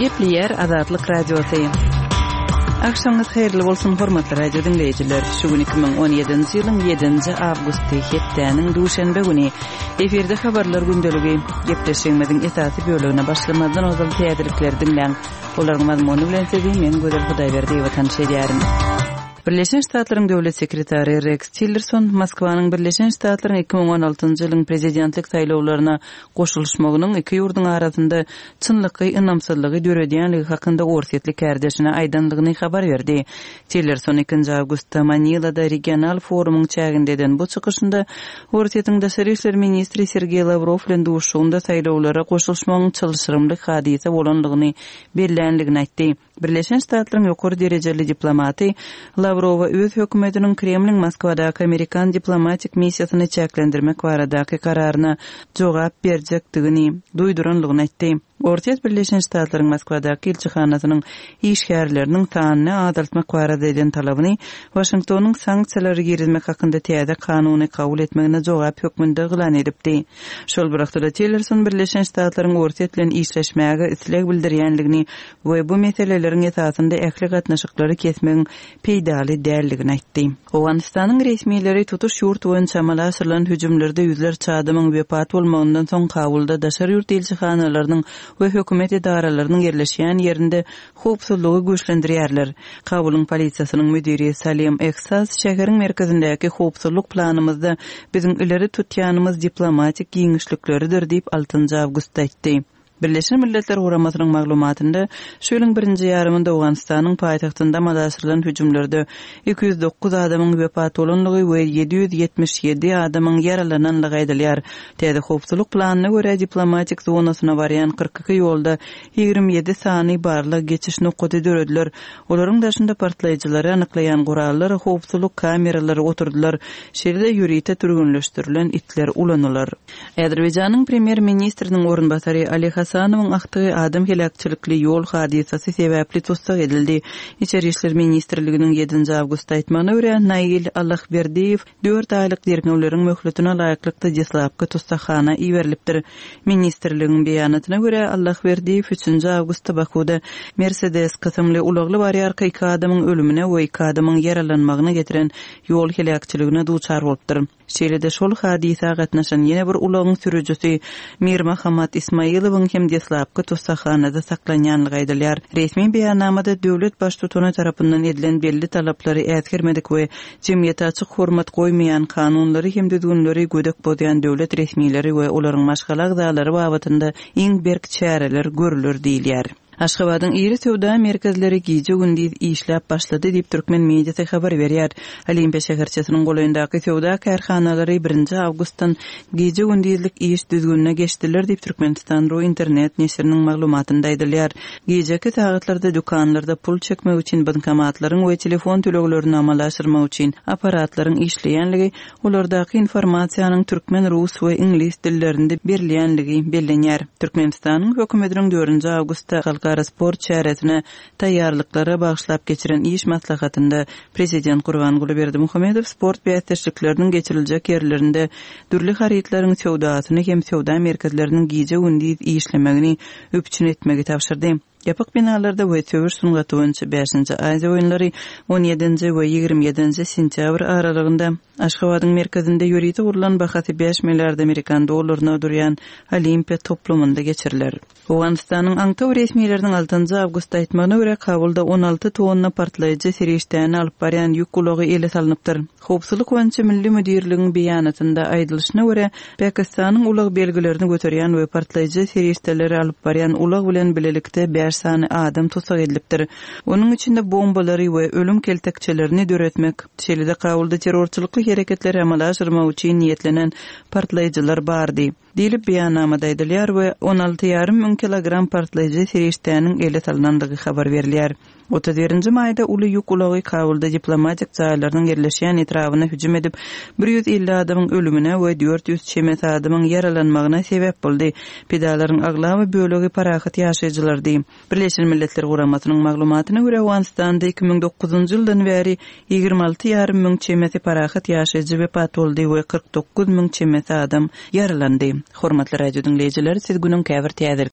Gepleyer Azatlyk Radiosu. Akşamınız hayırlı bolsun hormatly radio dinleyijiler. Şu gün 2017-nji ýylyň 7-nji awgusty hepdeniň duşanbe güni eferde habarlar gündeligi gepleşigimiziň esasy bölügine başlamadan ozal täzelikler dinleň. Olaryň mazmuny bilen sizi men Gözel Hudaýberdi watan şeýärim. Birleşen Ştatlaryň döwlet sekretary Rex Tillerson Moskwanyň Birleşen Ştatlaryň 2016-njy ýylyň prezidentlik saýlawlaryna goşulmagynyň iki ýurduň arasynda çynlyky ynamsızlygy döredýänligi hakynda orsetli kärdeşine aýdanlygyny habar berdi. Tillerson 2 awgustda Manilada regional forumyň çägindeden bu çykyşynda Orsetýanyň daşary işler ministri Sergey Lavrov bilen duşugynda saýlawlara goşulmagyň çylşyrymly hadise bolanlygyny belläänligini aýtdy. Birleşen Ştatlaryň ýokary derejeli diplomaty Lavrova öz hökümetiniň Kremliň Moskwadaky Amerikan diplomatik missiýasyny çäklendirmek baradaky kararyna jogap berjekdigini duýduranlygyny aýtdy. Ortiýat Birleşen Ştatlaryň Moskwadaky elçihanasynyň işgärleriniň sanyny azaltmak barada eden talabyny Washingtonyň sanksiýalary girizmek hakynda täze kanuny kabul etmegine jogap hökmünde gylan edipdi. Şol wagtda Tillerson Birleşen Ştatlaryň Ortiýat bilen işleşmäge isleg bildirýänligini we bu meselelerin esasynda ähli gatnaşyklary kesmegiň peýdaly däldigini aýtdy. Owganistanyň resmiýetleri tutuş ýurt boýunça amala asyrylan hüjümlerde ýüzlerçe adamyň wepat bolmagyndan soň Kabulda daşary ýurt elçihanalarynyň we hökümet idaralarynyň yerleşýän ýerinde howpsuzlygy güýçlendirýärler. Kabul'un polisiýasynyň müdiri Salim Eksas şäheriň merkezindäki howpsuzlyk planymyzda biziň ileri tutýanymyz diplomatik giňişlikleridir diýip 6 awgustda aýtdy. Birleşen Milletler Guramasynyň maglumatynda şu ýylyň 1-nji ýarymynda Owganistanyň paýtagtynda amalaşyrylan hüjümlerde 209 adamyň wepat bolanlygy we 777 adamyň yaralananlygy aýdylýar. Täze howpsuzlyk planyna görä diplomatik zonasyna barýan 42 ýolda 27 sany barlyk geçiş nokady dörediler. Olaryň daşynda partlaýjylary anyklaýan gurallar, howpsuzlyk kameralary oturdular. Şeýle ýürite türgünleşdirilen itler ulanylar. Azerbaýjanyň premier ministriniň orunbasary Ali Hasanowyň aktygy adam helakçylykly ýol hadisesi sebäpli tutsak edildi. İçeri işler ministrliginiň 7 awgustda aýtmagyna görä Nail Allahberdiýew 4 aýlyk derňewleriň möhletine laýyklykda jeslapky tutsakxana iberilipdir. Ministrligiň beýanatyna görä Allahberdiýew 3 awgustda Bakuda Mercedes kysymly ulagly barýar iki adamyň ölümine we iki adamyň yaralanmagyna getiren ýol helakçylygına duçar bolupdyr. Şeýle-de şol hadisa gatnaşan ýene bir ulagyň sürüjüsi Mir Mahamat Ismailowyň hem jeslapky tutsakhanada saklanýanlygy aýdylýar. Resmi beýannamada döwlet baş tutany tarapyndan edilen belli talaplary ätgermedik we jemgyýete açyk hormat goýmaýan kanunlary hem düzgünleri gödek bolýan döwlet resmiýetleri we olaryň maşgala agzalary babatynda iň berk çäreler görülür diýilýär. Aşgabatyň iri sowda merkezleri giýje gündüz işläp başlady diýip türkmen mediýasy habar berýär. Olimpiýa şäherçesiniň goýundaky sowda karhanalary 1 awgustdan giýje gündüzlik iş düzgünine geçdiler diýip Türkmenistan ro internet neşriniň maglumatynda aýdylýar. Giýjeki sagatlarda dükanlarda pul çekmek üçin bankomatlaryň we telefon töleglerini amalaşdyrmak üçin aparatlaryň işleýänligi, olardaky informasiýanyň türkmen, rus we ingliz dillerinde berilýänligi bellenýär. Türkmenistanyň hökümetiniň 4 awgustda sport çäresine taýýarlyklary bagyşlap geçiren iş maslahatynda prezident Gurbanguly Berdimuhamedow sport beýatçylyklarının geçiriljek ýerlerinde dürli haritlaryň sowdasyny hem sowda merkezleriniň giýje gündüz işlemegini öpçün etmegi tapşyrdy. Yapık binalarda we töwür sungaty boýunça 5-nji Aziýa oýunlary 17-nji we 27-nji sentýabr aralygynda Aşgabatyň merkezinde ýürüýte gurulan bahasy 5 milliard Amerikan dollaryna durýan Olimpiýa toplumynda geçiriler. Owganistanyň aňtaw resmiýetleriniň 6 awgustda aýtmagyna görä Kabulda 16 tonna partlaýjy serişden alyp barýan ýük ulagy ele salynypdyr. Howpsuzlyk boýunça milli müdirligiň beýanatynda aýdylyşyna görä Pakistanyň ulag belgilerini göterýän we partlaýjy serişdeleri alyp barýan ulag bilen bilelikde 5 sany adam tutsak edilipdir. Onuň içinde bombalary we ölüm keltekçelerini döretmek, şeýle-de Kabulda terrorçylykly hereketleri amala aşyrmak üçin niýetlenen partlaýjylar bardy. Diýilip beýannamada aýdylýar we 16,5 ming kilogram partlaýjy serişdäniň ele salynandygy habar berilýär. 31 maýda uly ýük ulagy Kabulda diplomatik jaýlarynyň yerleşýän etrawyna hüjüm edip 150 adamyň ölümine we 400 çemet adamyň yaralanmagyna sebäp boldy. Pedalaryň aglawy bölegi parahat ýaşaýjylardy. Birleşen Milletler Guramasynyň maglumatyna görä Owganistanda 2009-njy ýyldan bäri 26,5 ming çemeti parahat ýaşaýjy wepat boldy we 49 ming çemeti adam yaralandy. Hormatly radio dinleýijiler, siz günüň käbir